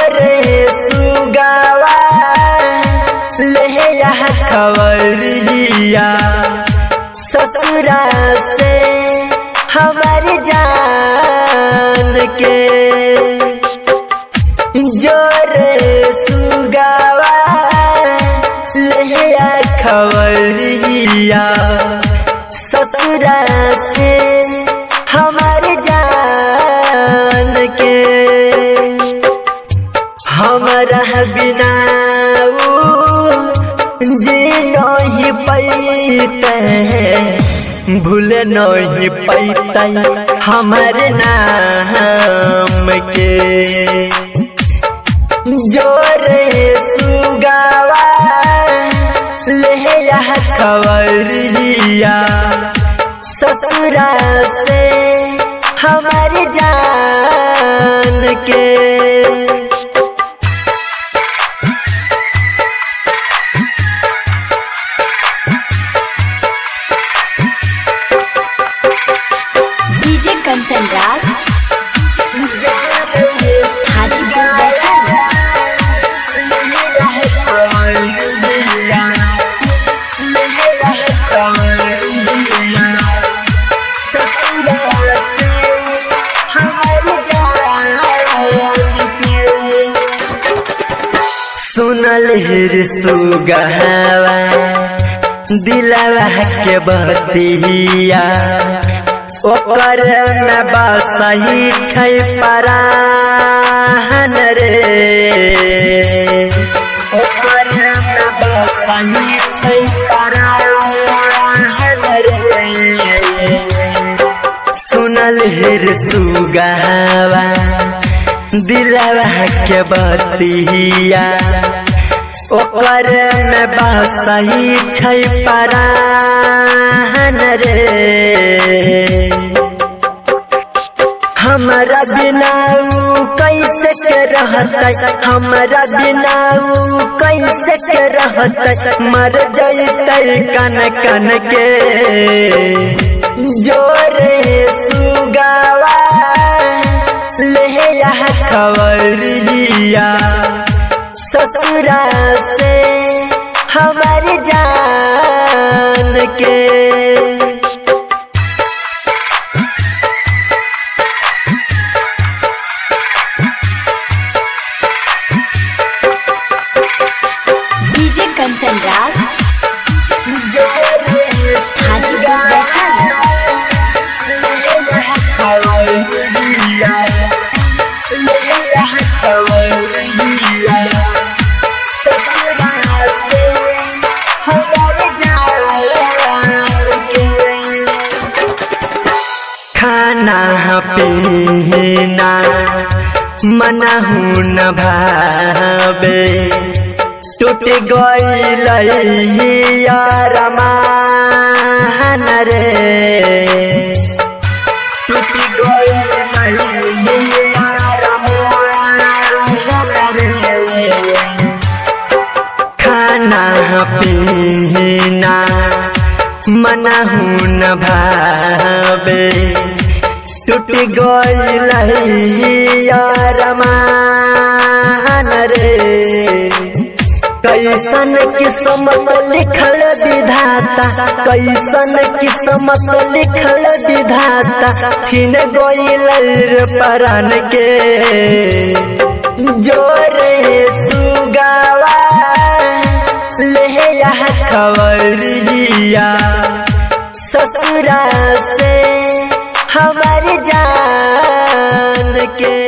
जोरे सुगावा ले खबरिया ससुरा से हमारी जान के। जोरे सुगावा ले खबरिया ससुरा से हमारी जान के। हमारा बिना जी नहीं पैते भूल नहीं पैते हमारे नाम के। जोरे सुगावा ले खबरिया ससुरा से हमारी जान के। डीजे कंचन राज हाजीपुर वैशाली। सुनल हिर सुगहवा दिलवा के बतिया ओकर में बसही छै परान रे। ओकर में बसही छै परान रे। सुनल हिर सुगहवा दिलवा के बतिया ओकर में बसही छै परान रे। हमारा बिना कैसे के रहते हमारा बिना कैसे के रहते मर जैते कन कन के। जोरे सुगावा ले खबरिया ससुरा से हमारी जान के। डीजे कंचन राज हाजीपुर वैशाली। खाना पीना मनहु न भावे टूट गइल अरमान रे। टूट गइल अरमान रे। खाना पीना मनहु न भावे टूट गइल अरमान रे। कैसन किस्मत लिखल विधाता कैसन किस्मत लिखल विधाता छीन गइल प्राण के। जोरे सुगावा ले खबरिया ससुरा से हमारी जान के।